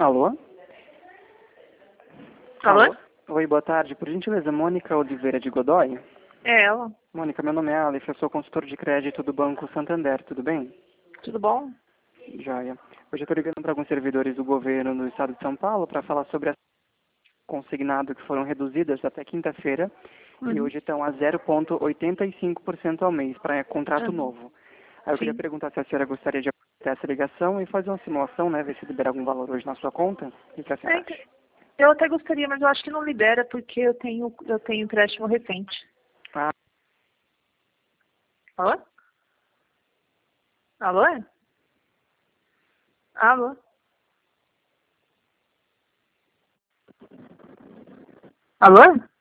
Alô? Alô? Oi, boa tarde. Por gentileza, Mônica Oliveira de Godoy? É ela. Mônica, meu nome é Aleph, eu sou consultor de crédito do Banco Santander, tudo bem? Tudo bom? Joia. Hoje eu estou ligando para alguns servidores do governo do estado de São Paulo para falar sobre as consignado que foram reduzidas até quinta-feira e hoje estão a 0,85% ao mês para contrato novo. Aí eu queria Sim. perguntar se a senhora gostaria de aproveitar essa ligação e fazer uma simulação, né, ver se libera algum valor hoje na sua conta. O que a senhora acha? Eu até gostaria, mas eu acho que não libera porque eu tenho empréstimo recente. Ah, Alô? Alô? Alô? Alô?